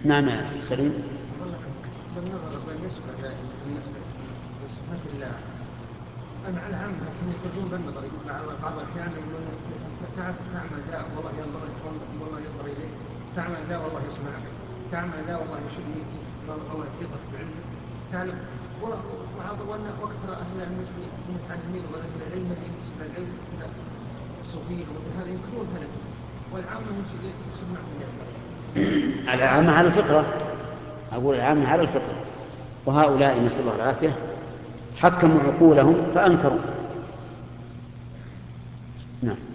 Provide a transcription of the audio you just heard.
نعم يا سليم. بالنظر بالنسبة لصفات الله مع العامة يقولون بالنظر، يقول بعض الأحيان يقولون تعمل ذا والله ينظر والله ينظر إليك، تعمل ذا والله يسمع بك، تعمل ذا والله والله يحيطك بعلمه، تعلم. وأكثر أهل المتعلمين وأهل العلم اللي ينسب العلم إلى الصوفية وهذا ينكرون هذا، والعامة يسمعون ذلك. العامة على الفطرة، أقول العامة على الفطرة، وهؤلاء نسأل الله العافية حكموا عقولهم فأنكروا. نعم.